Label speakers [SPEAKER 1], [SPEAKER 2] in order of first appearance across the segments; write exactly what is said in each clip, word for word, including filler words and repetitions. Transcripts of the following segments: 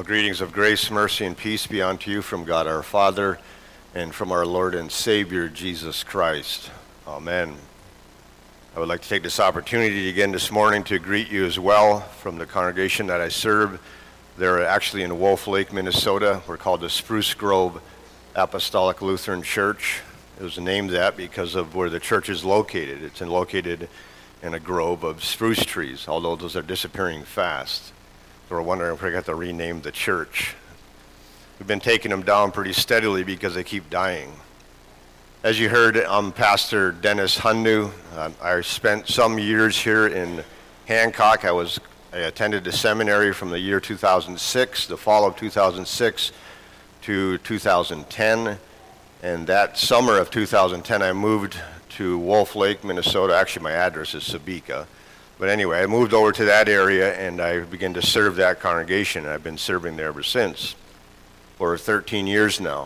[SPEAKER 1] Well, greetings of grace, mercy, and peace be unto you from God our Father and from our Lord and Savior, Jesus Christ. Amen. I would like to take this opportunity again this morning to greet you as well from the congregation that I serve. They're actually in Wolf Lake, Minnesota. We're called the Spruce Grove Apostolic Lutheran Church. It was named that because of where the church is located. It's located in a grove of spruce trees, although those are disappearing fast. So we're wondering if we got to rename the church. We've been taking them down pretty steadily because they keep dying. As you heard, I'm Pastor Dennis Hundu. Uh, I spent some years here in Hancock. I was I attended the seminary from the year two thousand six, the fall of two thousand six to two thousand ten. And that summer of two thousand ten, I moved to Wolf Lake, Minnesota. Actually, my address is Sebeka. But anyway, I moved over to that area and I began to serve that congregation. I've been serving there ever since for thirteen years now.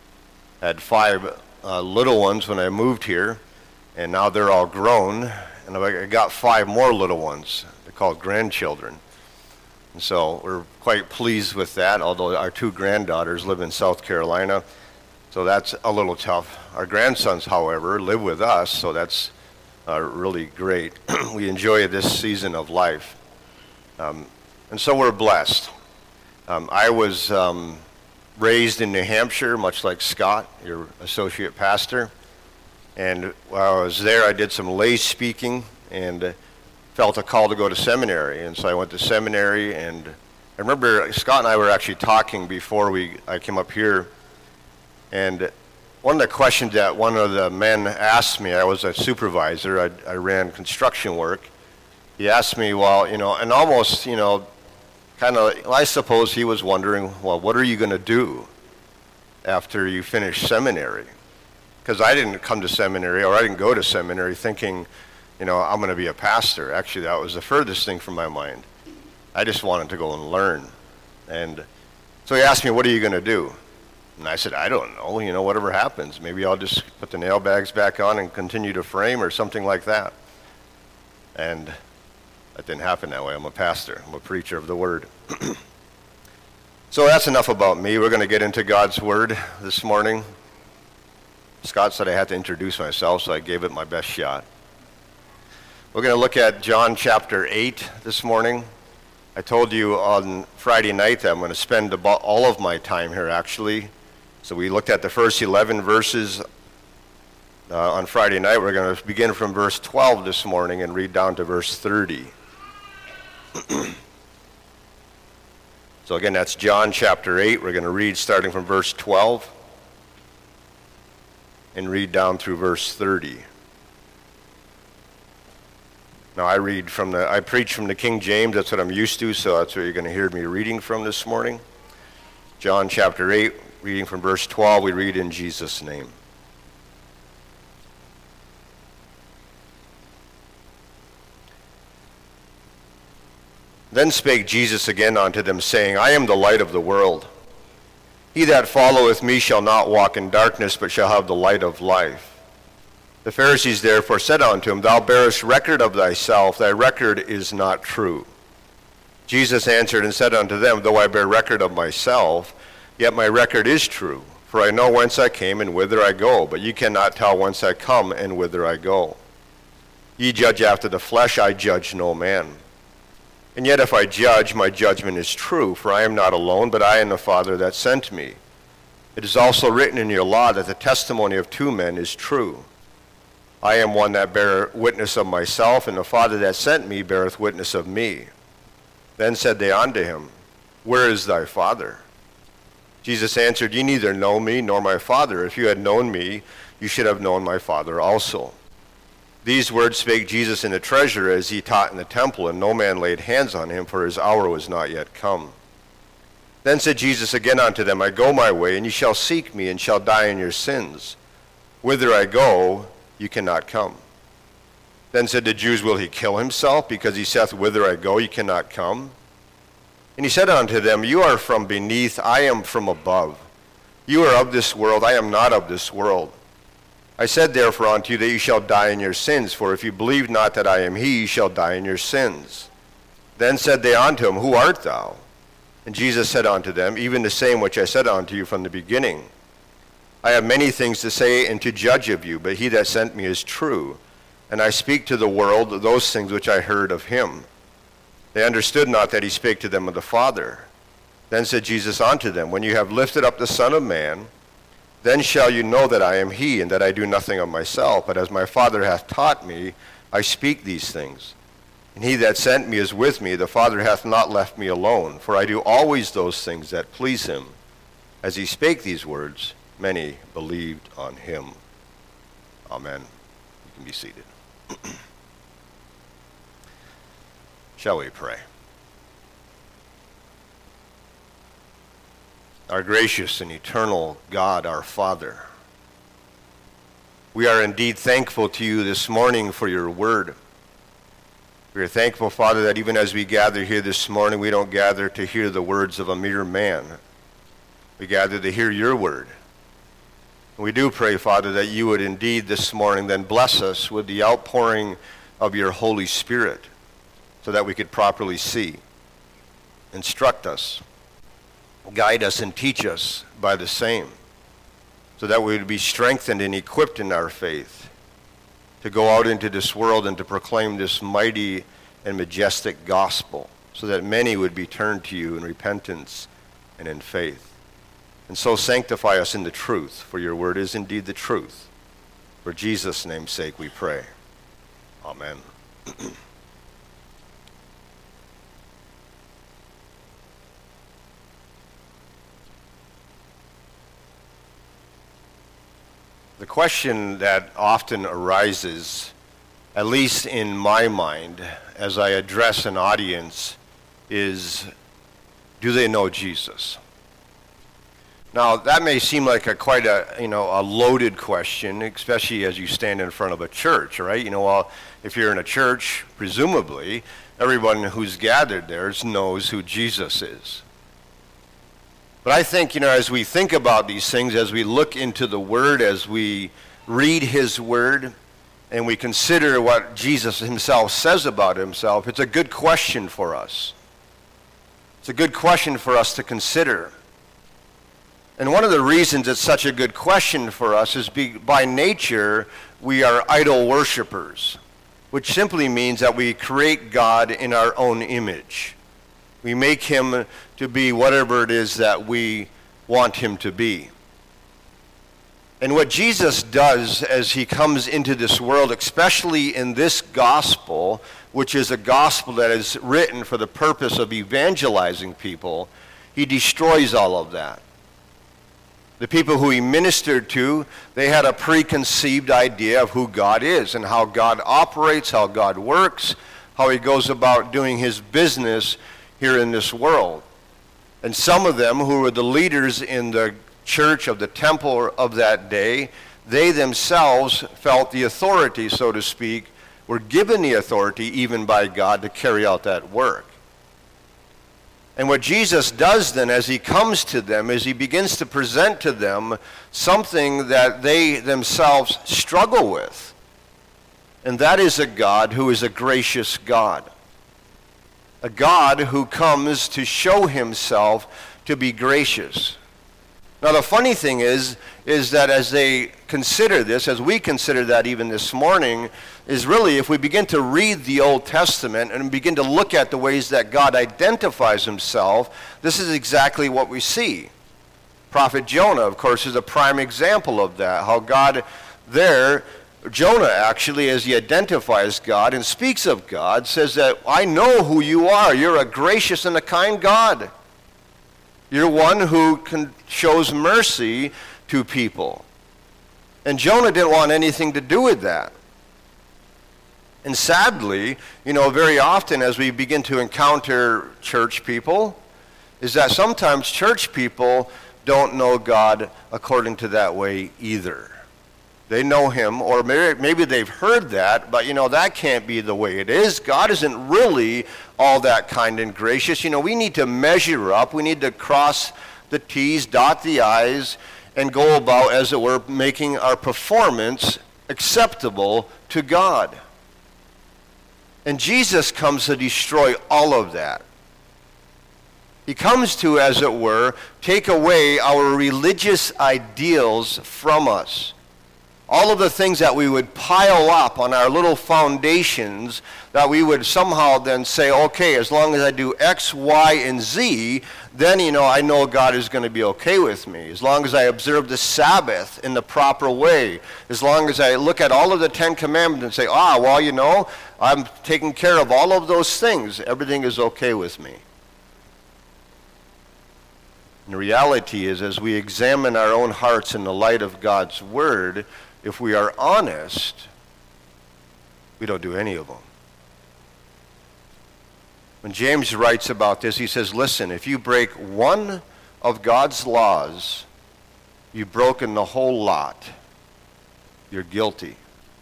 [SPEAKER 1] I had five uh, little ones when I moved here, and now they're all grown, and I got five more little ones. They're called grandchildren. And so we're quite pleased with that, although our two granddaughters live in South Carolina, so that's a little tough. Our grandsons, however, live with us, so that's Uh, really great. We enjoy this season of life. Um, and so we're blessed. Um, I was um, raised in New Hampshire, much like Scott, your associate pastor. And while I was there, I did some lay speaking and uh, felt a call to go to seminary. And so I went to seminary, and I remember Scott and I were actually talking before we I came up here. And one of the questions that one of the men asked me, I was a supervisor, I, I ran construction work. He asked me, well, you know, and almost, you know, kind of, I suppose he was wondering, well, what are you going to do after you finish seminary? Because I didn't come to seminary, or I didn't go to seminary thinking, you know, I'm going to be a pastor. Actually, that was the furthest thing from my mind. I just wanted to go and learn. And so he asked me, what are you going to do? And I said, I don't know, you know, whatever happens. Maybe I'll just put the nail bags back on and continue to frame or something like that. And that didn't happen that way. I'm a pastor. I'm a preacher of the word. So that's enough about me. We're going to get into God's word this morning. Scott said I had to introduce myself, so I gave it my best shot. We're going to look at John chapter eight this morning. I told you on Friday night that I'm going to spend about all of my time here, actually. So we looked at the first eleven verses uh, on Friday night. We're going to begin from verse twelve this morning and read down to verse thirty. So again, that's John chapter eight. We're going to read starting from verse twelve and read down through verse thirty. Now I read from the, I preach from the King James. That's what I'm used to, so that's what you're going to hear me reading from this morning. John chapter eight. Reading from verse twelve, we read in Jesus' name. Then spake Jesus again unto them, saying, I am the light of the world. He that followeth me shall not walk in darkness, but shall have the light of life. The Pharisees therefore said unto him, Thou bearest record of thyself, thy record is not true. Jesus answered and said unto them, Though I bear record of myself, yet my record is true, for I know whence I came and whither I go, but ye cannot tell whence I come and whither I go. Ye judge after the flesh, I judge no man. And yet if I judge, my judgment is true, for I am not alone, but I and the Father that sent me. It is also written in your law that the testimony of two men is true. I am one that bear witness of myself, and the Father that sent me beareth witness of me. Then said they unto him, Where is thy Father? Jesus answered, Ye neither know me nor my Father. If you had known me, you should have known my Father also. These words spake Jesus in the treasury as he taught in the temple, and no man laid hands on him, for his hour was not yet come. Then said Jesus again unto them, I go my way, and ye shall seek me, and shall die in your sins. Whither I go, you cannot come. Then said the Jews, Will he kill himself, because he saith, Whither I go, ye cannot come? And he said unto them, You are from beneath, I am from above. You are of this world, I am not of this world. I said therefore unto you that you shall die in your sins, for if you believe not that I am he, you shall die in your sins. Then said they unto him, Who art thou? And Jesus said unto them, even the same which I said unto you from the beginning. I have many things to say and to judge of you, but he that sent me is true, and I speak to the world those things which I heard of him. They understood not that he spake to them of the Father. Then said Jesus unto them, when you have lifted up the Son of Man, then shall you know that I am he, and that I do nothing of myself, but as my Father hath taught me, I speak these things. And he that sent me is with me, the Father hath not left me alone, for I do always those things that please him. As he spake these words, many believed on him. Amen. You can be seated. Shall we pray? Our gracious and eternal God, our Father, we are indeed thankful to you this morning for your word. We are thankful, Father, that even as we gather here this morning, we don't gather to hear the words of a mere man. We gather to hear your word. And we do pray, Father, that you would indeed this morning then bless us with the outpouring of your Holy Spirit so that we could properly see. Instruct us. Guide us and teach us by the same, so that we would be strengthened and equipped in our faith to go out into this world and to proclaim this mighty and majestic gospel, so that many would be turned to you in repentance and in faith. And so sanctify us in the truth, for your word is indeed the truth. For Jesus' name's sake we pray. Amen. The question that often arises, at least in my mind, as I address an audience, is, do they know Jesus? Now, that may seem like a quite a, you know, a loaded question, especially as you stand in front of a church, right? You know, well, if you're in a church, presumably, everyone who's gathered there knows who Jesus is. But I think, you know, as we think about these things, as we look into the Word, as we read His Word, and we consider what Jesus Himself says about Himself, it's a good question for us. It's a good question for us to consider. And one of the reasons it's such a good question for us is be, by nature, we are idol worshipers, which simply means that we create God in our own image. We make him to be whatever it is that we want him to be. And what Jesus does as he comes into this world, especially in this gospel, which is a gospel that is written for the purpose of evangelizing people, he destroys all of that. The people who he ministered to, they had a preconceived idea of who God is and how God operates, how God works, how he goes about doing his business here in this world. And some of them who were the leaders in the church of the temple of that day, they themselves felt the authority, so to speak, were given the authority even by God to carry out that work. And what Jesus does then as he comes to them is he begins to present to them something that they themselves struggle with. And that is a God who is a gracious God. A God who comes to show himself to be gracious. Now the funny thing is, is that as they consider this, as we consider that even this morning, is really if we begin to read the Old Testament and begin to look at the ways that God identifies himself, this is exactly what we see. Prophet Jonah, of course, is a prime example of that, how God there, Jonah actually, as he identifies God and speaks of God, says that I know who you are. You're a gracious and a kind God. You're one who can, shows mercy to people. And Jonah didn't want anything to do with that. And sadly, you know, very often as we begin to encounter church people, is that sometimes church people don't know God according to that way either. They know him, or maybe, maybe they've heard that, but you know, that can't be the way it is. God isn't really all that kind and gracious. You know, we need to measure up. We need to cross the T's, dot the I's, and go about, as it were, making our performance acceptable to God. And Jesus comes to destroy all of that. He comes to, as it were, take away our religious ideals from us. All of the things that we would pile up on our little foundations, that we would somehow then say, okay, as long as I do X, Y, and Z, then, you know, I know God is going to be okay with me. As long as I observe the Sabbath in the proper way. As long as I look at all of the Ten Commandments and say, ah, well, you know, I'm taking care of all of those things. Everything is okay with me. And the reality is, as we examine our own hearts in the light of God's Word, if we are honest, we don't do any of them. When James writes about this, he says, listen, if you break one of God's laws, you've broken the whole lot. You're guilty.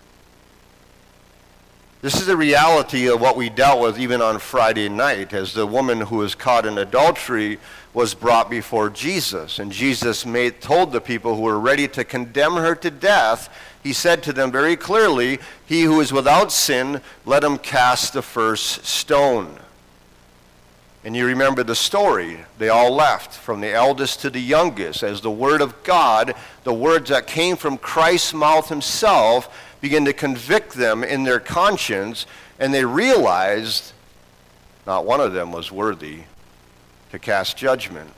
[SPEAKER 1] This is the reality of what we dealt with even on Friday night, as the woman who was caught in adultery was brought before Jesus. And Jesus made, told the people who were ready to condemn her to death, he said to them very clearly, he who is without sin, let him cast the first stone. And you remember the story. They all left, from the eldest to the youngest, as the word of God, the words that came from Christ's mouth himself, began to convict them in their conscience, and they realized not one of them was worthy to cast judgment.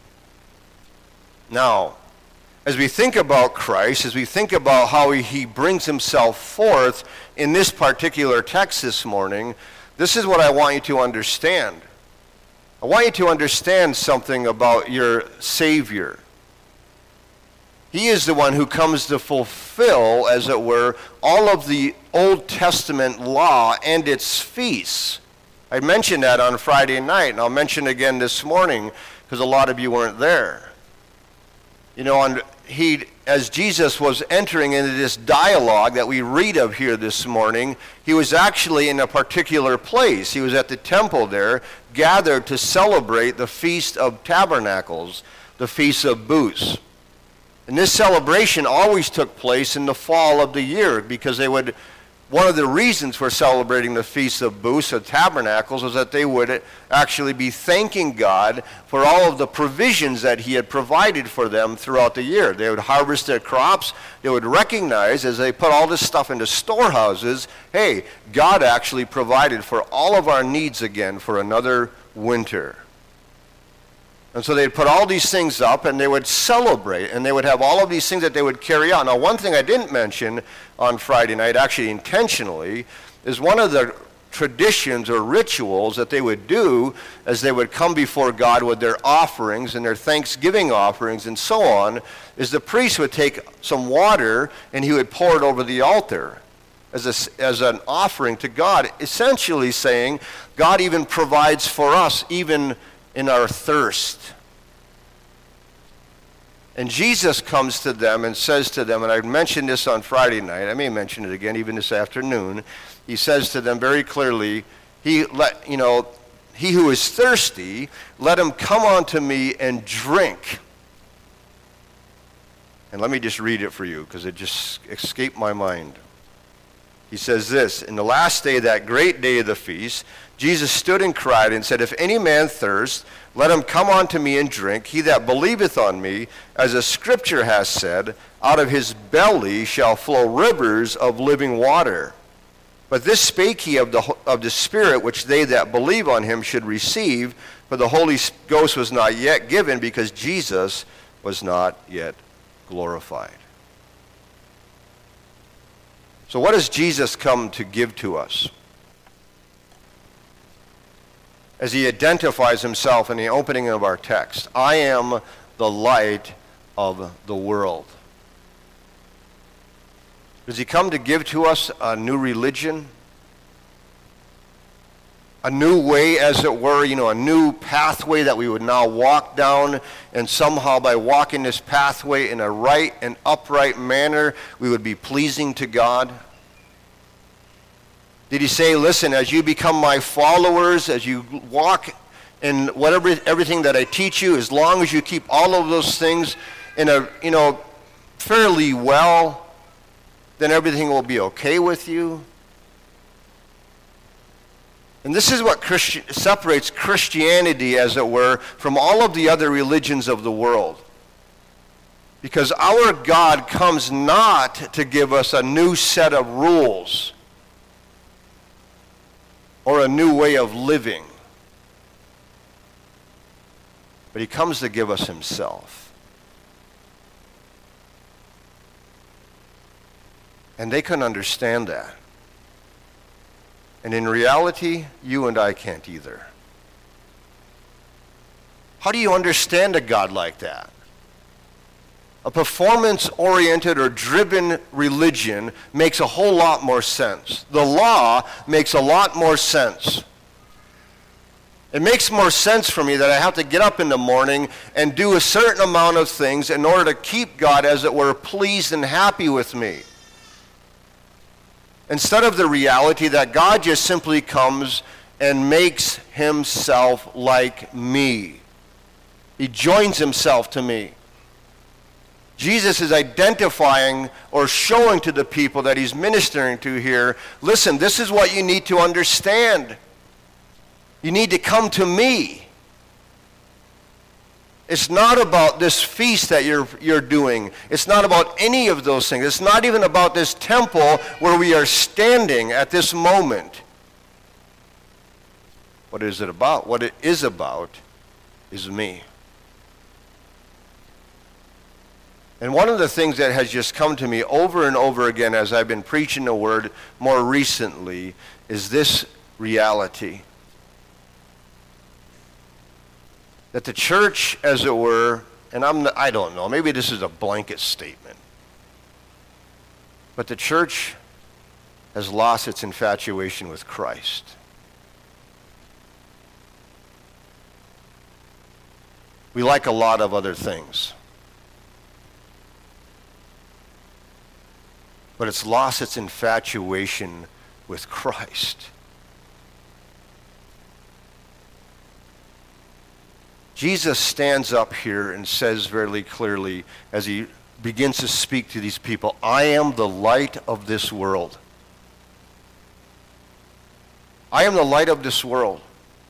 [SPEAKER 1] Now, as we think about Christ, as we think about how he, he brings himself forth in this particular text this morning, this is what I want you to understand. I want you to understand something about your Savior. He is the one who comes to fulfill, as it were, all of the Old Testament law and its feasts. I mentioned that on Friday night, and I'll mention again this morning because a lot of you weren't there. You know, on, he, as Jesus was entering into this dialogue that we read of here this morning, he was actually in a particular place. He was at the temple there, gathered to celebrate the Feast of Tabernacles, the Feast of Booths. And this celebration always took place in the fall of the year, because they would, one of the reasons for celebrating the Feast of Booths, of Tabernacles, was that they would actually be thanking God for all of the provisions that he had provided for them throughout the year. They would harvest their crops. They would recognize, as they put all this stuff into storehouses, hey, God actually provided for all of our needs again for another winter. And so they'd put all these things up, and they would celebrate, and they would have all of these things that they would carry on. Now, one thing I didn't mention on Friday night, actually intentionally, is one of the traditions or rituals that they would do as they would come before God with their offerings and their thanksgiving offerings and so on, is the priest would take some water and he would pour it over the altar as, a, as an offering to God, essentially saying, God even provides for us, even in our thirst. And Jesus comes to them and says to them, and I mentioned this on Friday night, I may mention it again even this afternoon, he says to them very clearly, he let, you know, he who is thirsty, let him come unto me and drink. And let me just read it for you, because it just escaped my mind. He says this, in the last day, that great day of the feast, Jesus stood and cried and said, if any man thirst, let him come unto me and drink. He that believeth on me, as the scripture has said, out of his belly shall flow rivers of living water. But this spake he of the, of the Spirit, which they that believe on him should receive, for the Holy Ghost was not yet given, because Jesus was not yet glorified. So what does Jesus come to give to us? As he identifies himself in the opening of our text, I am the light of the world. Does he come to give to us a new religion? A new way, as it were, you know, a new pathway that we would now walk down, and somehow by walking this pathway in a right and upright manner, we would be pleasing to God? Did he say, listen, as you become my followers, as you walk in whatever, everything that I teach you, as long as you keep all of those things in a, you know, fairly well, then everything will be okay with you? And this is what Christi- separates Christianity, as it were, from all of the other religions of the world. Because our God comes not to give us a new set of rules or a new way of living, but he comes to give us himself. And they couldn't understand that. And in reality, you and I can't either. How do you understand a God like that? A performance-oriented or driven religion makes a whole lot more sense. The law makes a lot more sense. It makes more sense for me that I have to get up in the morning and do a certain amount of things in order to keep God, as it were, pleased and happy with me. Instead of the reality that God just simply comes and makes himself like me. He joins himself to me. Jesus is identifying or showing to the people that he's ministering to here, listen, this is what you need to understand. You need to come to me. It's not about this feast that you're, you're doing. It's not about any of those things. It's not even about this temple where we are standing at this moment. What is it about? What it is about is me. And one of the things that has just come to me over and over again as I've been preaching the word more recently is this reality. That the church, as it were, and I'm, I don't know, maybe this is a blanket statement, but the church has lost its infatuation with Christ. We like a lot of other things, but it's lost its infatuation with Christ. Jesus stands up here and says very clearly as he begins to speak to these people, I am the light of this world. I am the light of this world.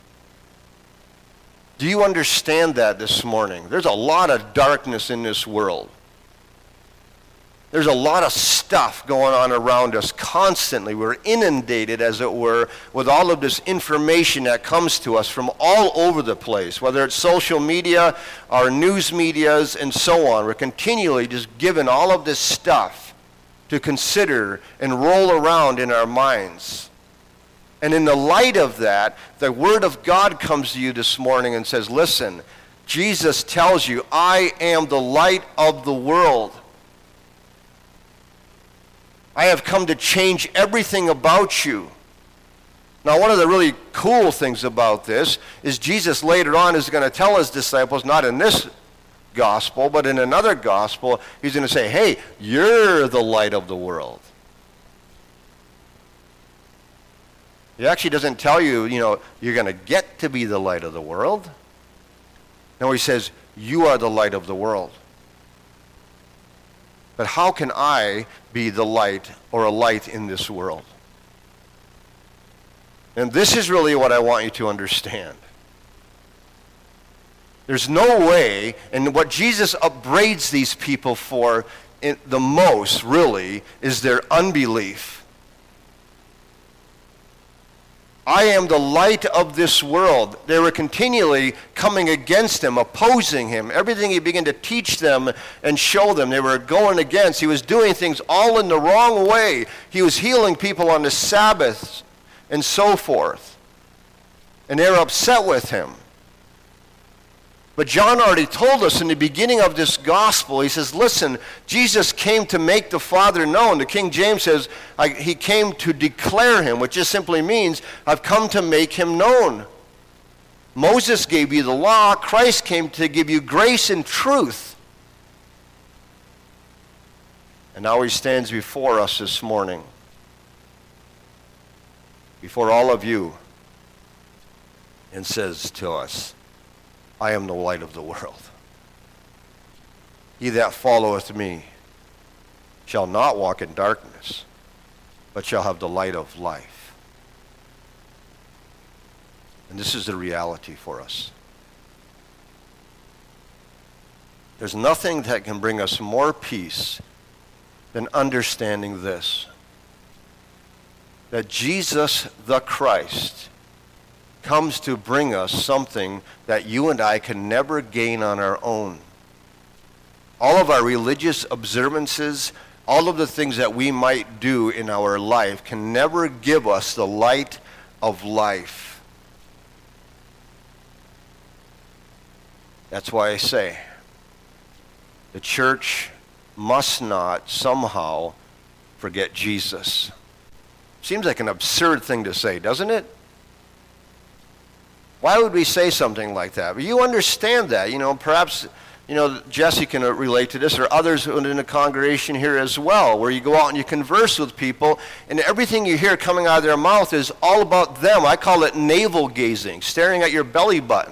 [SPEAKER 1] Do you understand that this morning? There's a lot of darkness in this world. There's a lot of stuff going on around us constantly. We're inundated, as it were, with all of this information that comes to us from all over the place, whether it's social media, our news medias, and so on. We're continually just given all of this stuff to consider and roll around in our minds. And in the light of that, the Word of God comes to you this morning and says, listen, Jesus tells you, I am the light of the world. I have come to change everything about you. Now, one of the really cool things about this is Jesus later on is going to tell his disciples, not in this gospel, but in another gospel, he's going to say, hey, you're the light of the world. He actually doesn't tell you, you know, you're going to get to be the light of the world. No, he says, you are the light of the world. But how can I be the light or a light in this world? And this is really what I want you to understand. There's no way, and what Jesus upbraids these people for in the most, really, is their unbelief. I am the light of this world. They were continually coming against him, opposing him. Everything he began to teach them and show them, they were going against. He was doing things all in the wrong way. He was healing people on the Sabbath and so forth. And they were upset with him. But John already told us in the beginning of this gospel, he says, listen, Jesus came to make the Father known. The King James says I, he came to declare him, which just simply means I've come to make him known. Moses gave you the law. Christ came to give you grace and truth. And now he stands before us this morning, before all of you, and says to us, I am the light of the world. He that followeth me shall not walk in darkness, but shall have the light of life. And this is the reality for us. There's nothing that can bring us more peace than understanding this, that Jesus the Christ comes to bring us something that you and I can never gain on our own. All of our religious observances, all of the things that we might do in our life can never give us the light of life. That's why I say the church must not somehow forget Jesus. Seems like an absurd thing to say, doesn't it? Why would we say something like that? But you understand that. You know, perhaps, you know, Jesse can relate to this, or others in the congregation here as well, where you go out and you converse with people, and everything you hear coming out of their mouth is all about them. I call it navel gazing, staring at your belly button,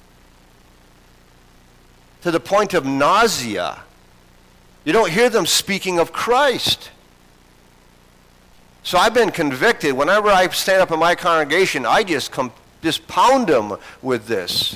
[SPEAKER 1] to the point of nausea. You don't hear them speaking of Christ. So I've been convicted. Whenever I stand up in my congregation, I just come, just pound them with this.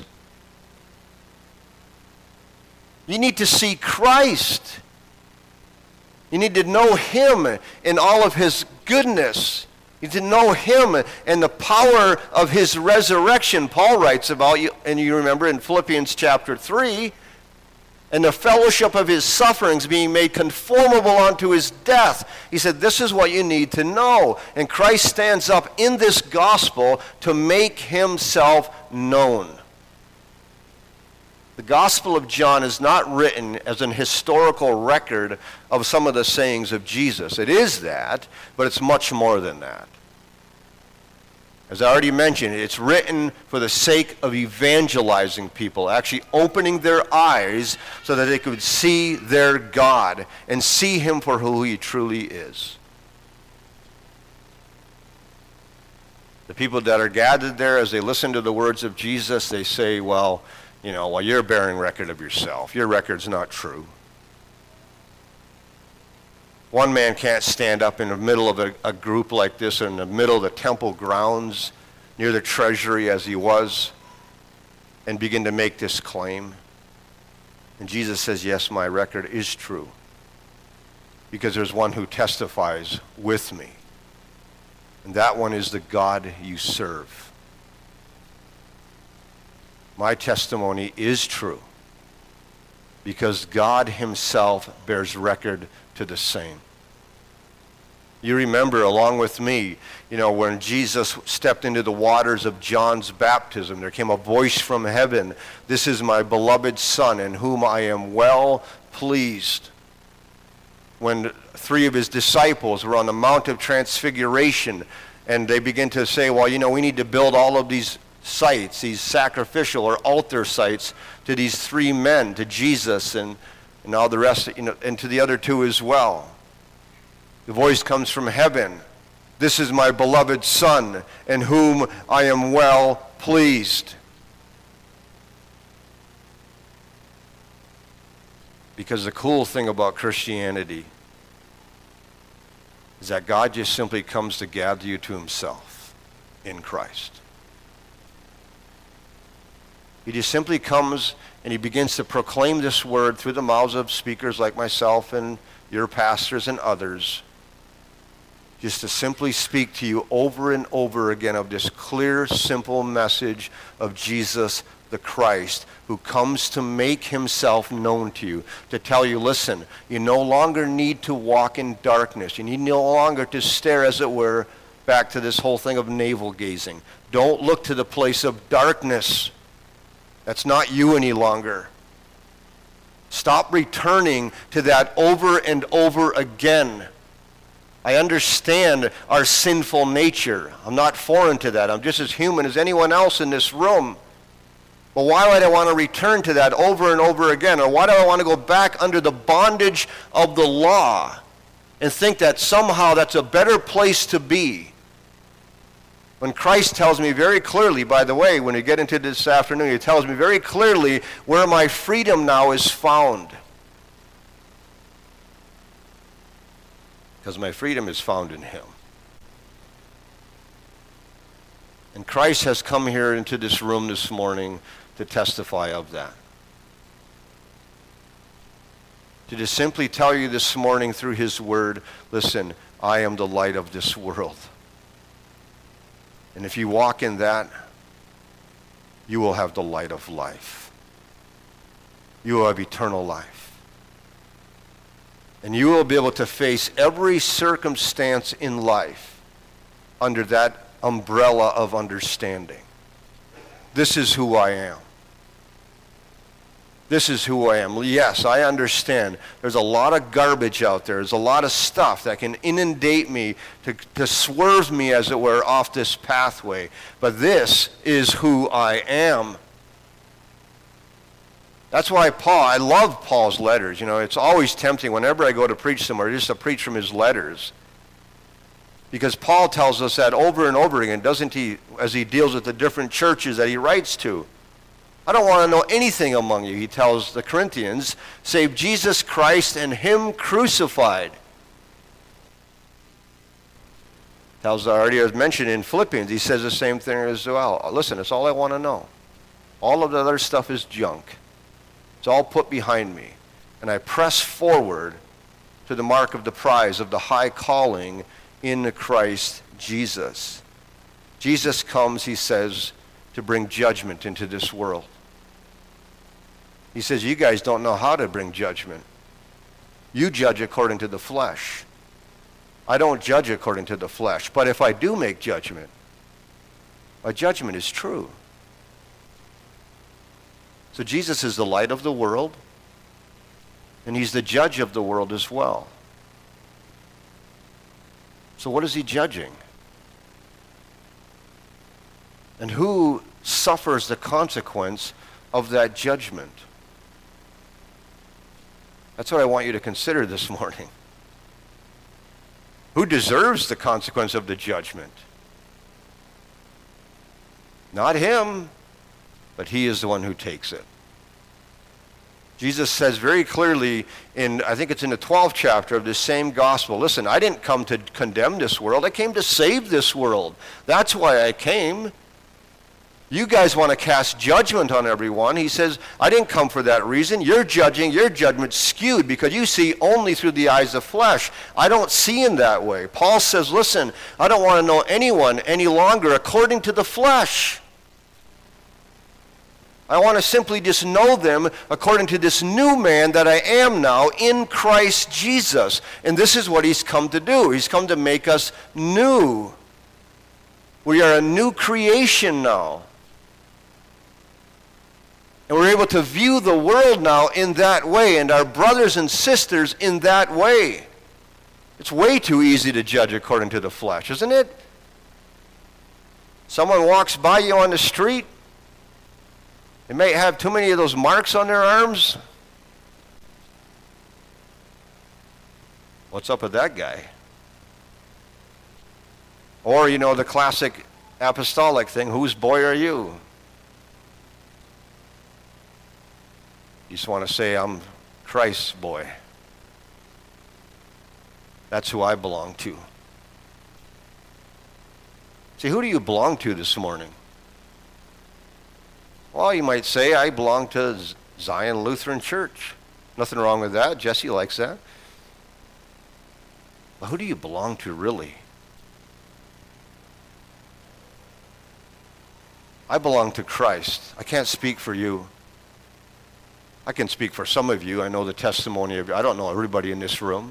[SPEAKER 1] You need to see Christ. You need to know him in all of his goodness. You need to know him and the power of his resurrection. Paul writes about, and you remember in Philippians chapter three, and the fellowship of his sufferings, being made conformable unto his death. He said, this is what you need to know. And Christ stands up in this gospel to make himself known. The Gospel of John is not written as an historical record of some of the sayings of Jesus. It is that, but it's much more than that. As I already mentioned, it's written for the sake of evangelizing people, actually opening their eyes so that they could see their God and see him for who he truly is. The people that are gathered there, as they listen to the words of Jesus, they say, well, you know, well, you're bearing record of yourself. Your record's not true. One man can't stand up in the middle of a, a group like this, or in the middle of the temple grounds, near the treasury as he was, and begin to make this claim. And Jesus says, yes, my record is true, because there's one who testifies with me. And that one is the God you serve. My testimony is true, because God himself bears record to the same. You remember, along with me, you know, when Jesus stepped into the waters of John's baptism, there came a voice from heaven, this is my beloved Son, in whom I am well pleased. When three of his disciples were on the Mount of Transfiguration, and they begin to say, well, you know, we need to build all of these sites, these sacrificial or altar sites, to these three men, to Jesus and, and all the rest, you know, and to the other two as well. The voice comes from heaven. This is my beloved Son, in whom I am well pleased. Because the cool thing about Christianity is that God just simply comes to gather you to himself in Christ. He just simply comes and he begins to proclaim this word through the mouths of speakers like myself and your pastors and others, just to simply speak to you over and over again of this clear, simple message of Jesus the Christ, who comes to make himself known to you, to tell you, listen, you no longer need to walk in darkness. You need no longer to stare, as it were, back to this whole thing of navel gazing. Don't look to the place of darkness. That's not you any longer. Stop returning to that over and over again. I understand our sinful nature. I'm not foreign to that. I'm just as human as anyone else in this room. But why would I want to return to that over and over again? Or why do I want to go back under the bondage of the law and think that somehow that's a better place to be? When Christ tells me very clearly, by the way, when we get into this afternoon, he tells me very clearly where my freedom now is found. Because my freedom is found in him. And Christ has come here into this room this morning to testify of that. To just simply tell you this morning through his word, listen, I am the light of this world. And if you walk in that, you will have the light of life. You will have eternal life. And you will be able to face every circumstance in life under that umbrella of understanding. This is who I am. This is who I am. Yes, I understand. There's a lot of garbage out there. There's a lot of stuff that can inundate me, to, to swerve me, as it were, off this pathway. But this is who I am. That's why Paul, I love Paul's letters. You know, it's always tempting whenever I go to preach somewhere just to preach from his letters. Because Paul tells us that over and over again, doesn't he, as he deals with the different churches that he writes to. I don't want to know anything among you, he tells the Corinthians, save Jesus Christ and him crucified. Tells, I already mentioned in Philippians, he says the same thing as well. Listen, it's all I want to know. All of the other stuff is junk. It's all put behind me. And I press forward to the mark of the prize of the high calling in Christ Jesus. Jesus comes, he says, to bring judgment into this world. He says, you guys don't know how to bring judgment. You judge according to the flesh. I don't judge according to the flesh. But if I do make judgment, my judgment is true. So Jesus is the light of the world, and he's the judge of the world as well. So what is he judging? And who suffers the consequence of that judgment? That's what I want you to consider this morning. Who deserves the consequence of the judgment? Not him, but he is the one who takes it. Jesus says very clearly in, I think it's in the twelfth chapter of this same gospel, listen, I didn't come to condemn this world. I came to save this world. That's why I came. You guys want to cast judgment on everyone. He says, I didn't come for that reason. You're judging, your judgment's skewed because you see only through the eyes of flesh. I don't see in that way. Paul says, listen, I don't want to know anyone any longer according to the flesh. I want to simply just know them according to this new man that I am now in Christ Jesus. And this is what he's come to do. He's come to make us new. We are a new creation now. And we're able to view the world now in that way, and our brothers and sisters in that way. It's way too easy to judge according to the flesh, isn't it? Someone walks by you on the street, they may have too many of those marks on their arms. What's up with that guy? Or, you know, the classic apostolic thing, whose boy are you? You just want to say, I'm Christ's boy. That's who I belong to. See, who do you belong to this morning? Well, you might say, I belong to Zion Lutheran Church. Nothing wrong with that. Jesse likes that. But who do you belong to really? I belong to Christ. I can't speak for you. I can speak for some of you. I know the testimony of you. I don't know everybody in this room.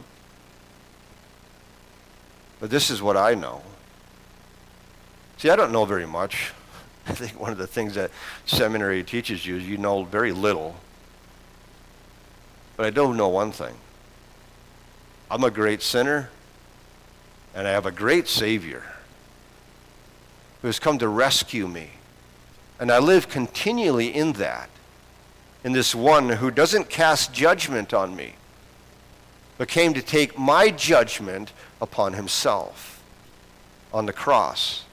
[SPEAKER 1] But this is what I know. See, I don't know very much. I think one of the things that seminary teaches you is you know very little. But I do know one thing. I'm a great sinner, and I have a great Savior who has come to rescue me. And I live continually in that, in this one who doesn't cast judgment on me, but came to take my judgment upon himself on the cross.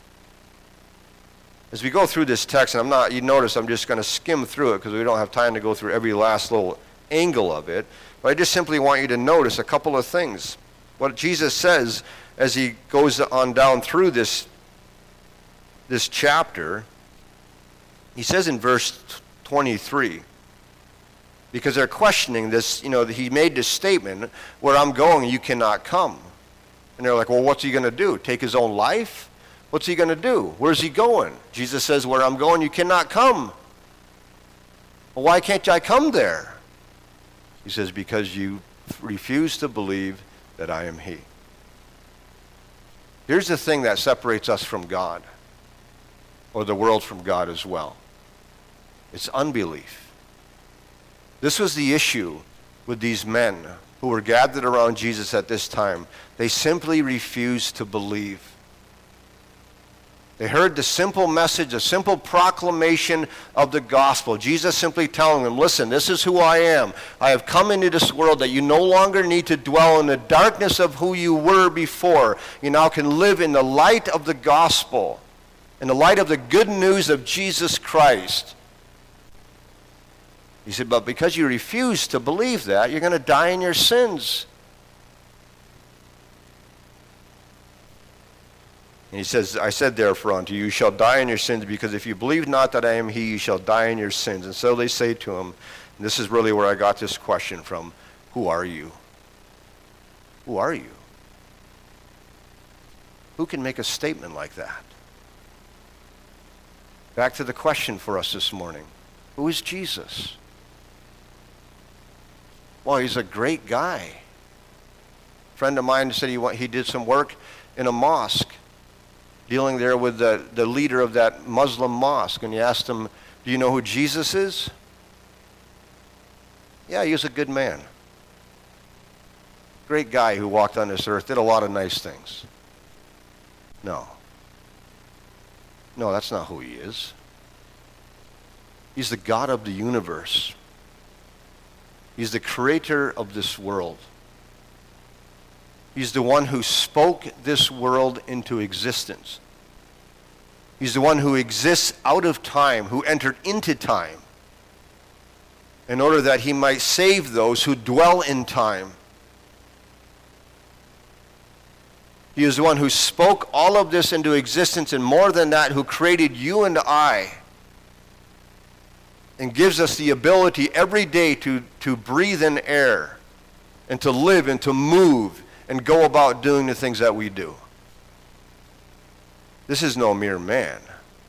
[SPEAKER 1] As we go through this text, and I'm not, you notice I'm just going to skim through it because we don't have time to go through every last little angle of it, but I just simply want you to notice a couple of things. What Jesus says as he goes on down through this this chapter, he says in verse twenty-three, because they're questioning this, you know, he made this statement, where I'm going, you cannot come. And they're like, well, what's he going to do? Take his own life? What's he going to do? Where's he going? Jesus says, where I'm going, you cannot come. Well, why can't I come there? He says, because you refuse to believe that I am he. Here's the thing that separates us from God, or the world from God as well. It's unbelief. This was the issue with these men who were gathered around Jesus at this time. They simply refused to believe. They heard the simple message, a simple proclamation of the gospel. Jesus simply telling them, listen, this is who I am. I have come into this world that you no longer need to dwell in the darkness of who you were before. You now can live in the light of the gospel, in the light of the good news of Jesus Christ. He said, but because you refuse to believe that, you're going to die in your sins. And he says, I said therefore unto you, you shall die in your sins, because if you believe not that I am he, you shall die in your sins. And so they say to him, and this is really where I got this question from, who are you? Who are you? Who can make a statement like that? Back to the question for us this morning. Who is Jesus? Well, he's a great guy. A friend of mine said he, he did some work in a mosque, dealing there with the, the leader of that Muslim mosque. And he asked him, do you know who Jesus is? Yeah, he was a good man. Great guy who walked on this earth, did a lot of nice things. No. No, that's not who he is. He's the God of the universe. He's the creator of this world. He's the one who spoke this world into existence. He's the one who exists out of time, who entered into time, in order that he might save those who dwell in time. He is the one who spoke all of this into existence, and more than that, who created you and I, and gives us the ability every day to, to breathe in air and to live and to move and go about doing the things that we do. This is no mere man.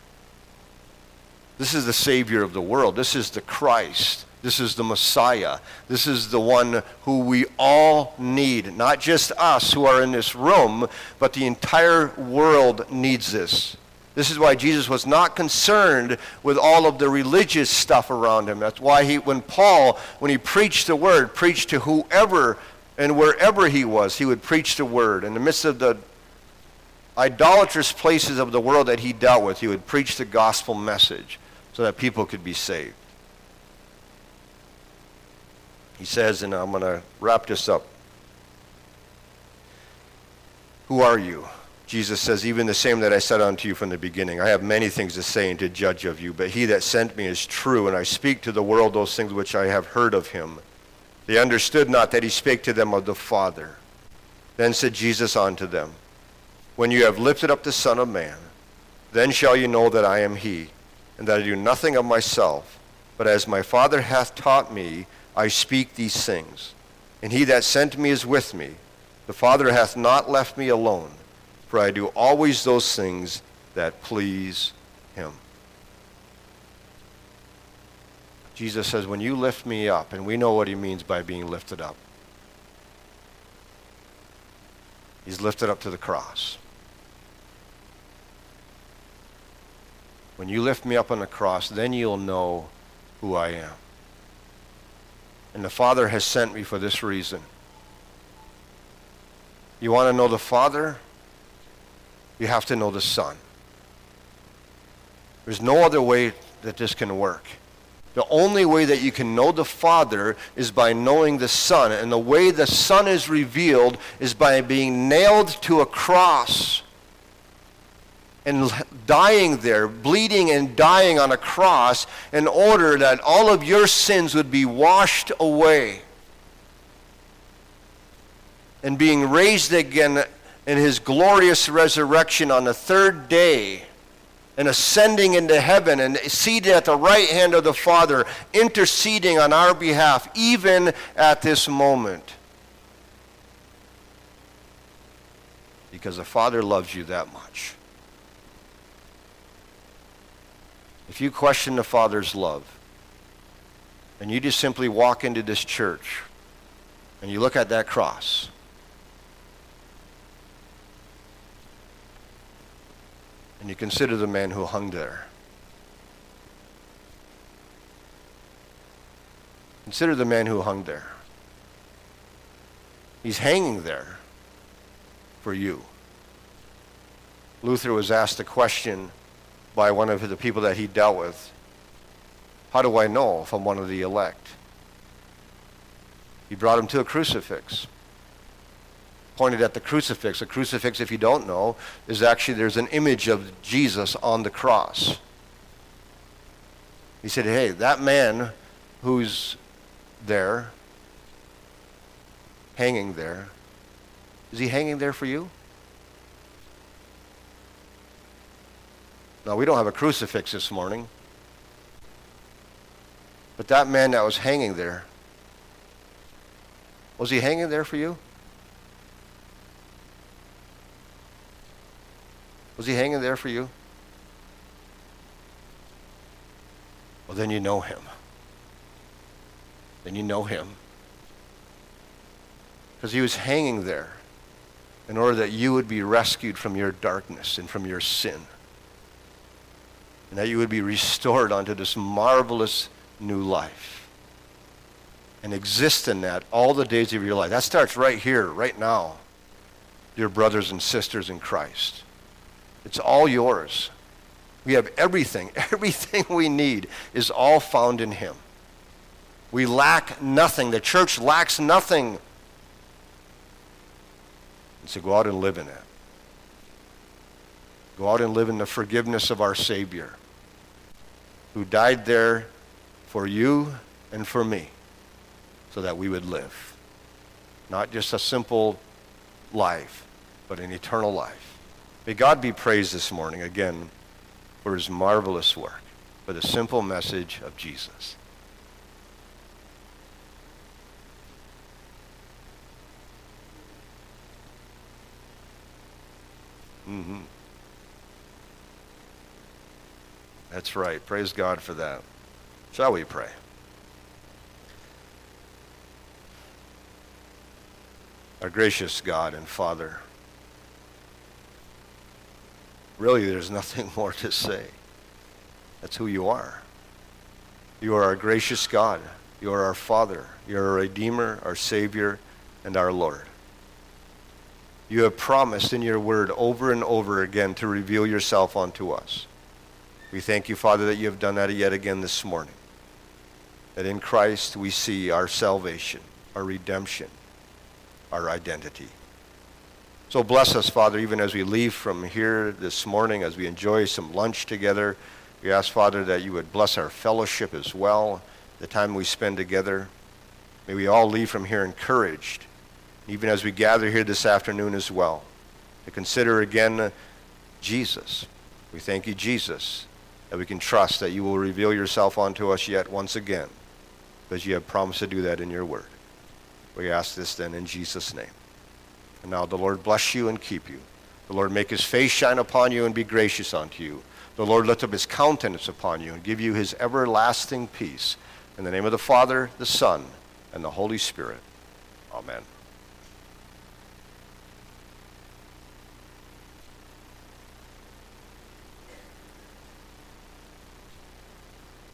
[SPEAKER 1] This is the Savior of the world. This is the Christ. This is the Messiah. This is the one who we all need. Not just us who are in this room, but the entire world needs this. This is why Jesus was not concerned with all of the religious stuff around him. That's why he, when Paul, when he preached the word, preached to whoever and wherever he was, he would preach the word. In the midst of the idolatrous places of the world that he dealt with, he would preach the gospel message so that people could be saved. He says, and I'm going to wrap this up. Who are you? Jesus says, even the same that I said unto you from the beginning. I have many things to say and to judge of you, but he that sent me is true, and I speak to the world those things which I have heard of him. They understood not that he spake to them of the Father. Then said Jesus unto them, when you have lifted up the Son of Man, then shall you know that I am he, and that I do nothing of myself, but as my Father hath taught me, I speak these things. And he that sent me is with me. The Father hath not left me alone, for I do always those things that please him. Jesus says, when you lift me up, and we know what he means by being lifted up. He's lifted up to the cross. When you lift me up on the cross, then you'll know who I am. And the Father has sent me for this reason. You want to know the Father? You have to know the Son. There's no other way that this can work. The only way that you can know the Father is by knowing the Son. And the way the Son is revealed is by being nailed to a cross and dying there, bleeding and dying on a cross, in order that all of your sins would be washed away, and being raised again in his glorious resurrection on the third day, and ascending into heaven and seated at the right hand of the Father, interceding on our behalf, even at this moment. Because the Father loves you that much. If you question the Father's love, and you just simply walk into this church, and you look at that cross, and you consider the man who hung there. Consider the man who hung there. He's hanging there for you. Luther was asked a question by one of the people that he dealt with. How do I know if I'm one of the elect? He brought him to a crucifix. Pointed at the crucifix. A crucifix, if you don't know, is actually, there's an image of Jesus on the cross. He said, hey, that man who's there, hanging there, is he hanging there for you? Now, we don't have a crucifix this morning, but that man that was hanging there, was he hanging there for you? Was he hanging there for you? Well, then you know him. Then you know him. Because he was hanging there in order that you would be rescued from your darkness and from your sin. And that you would be restored unto this marvelous new life. And exist in that all the days of your life. That starts right here, right now, dear brothers and sisters in Christ. It's all yours. We have everything. Everything we need is all found in him. We lack nothing. The church lacks nothing. And so go out and live in it. Go out and live in the forgiveness of our Savior, who died there for you and for me, so that we would live. Not just a simple life, but an eternal life. May God be praised this morning, again, for his marvelous work, for the simple message of Jesus. Mm-hmm. That's right. Praise God for that. Shall we pray? Our gracious God and Father, really, there's nothing more to say. That's who you are. You are our gracious God. You are our Father. You are our Redeemer, our Savior, and our Lord. You have promised in your word over and over again to reveal yourself unto us. We thank you, Father, that you have done that yet again this morning. That in Christ we see our salvation, our redemption, our identity. So bless us, Father, even as we leave from here this morning, as we enjoy some lunch together. We ask, Father, that you would bless our fellowship as well, the time we spend together. May we all leave from here encouraged, even as we gather here this afternoon as well, to consider again Jesus. We thank you, Jesus, that we can trust that you will reveal yourself unto us yet once again, because you have promised to do that in your word. We ask this then in Jesus' name. And now the Lord bless you and keep you. The Lord make his face shine upon you and be gracious unto you. The Lord lift up his countenance upon you and give you his everlasting peace. In the name of the Father, the Son, and the Holy Spirit. Amen.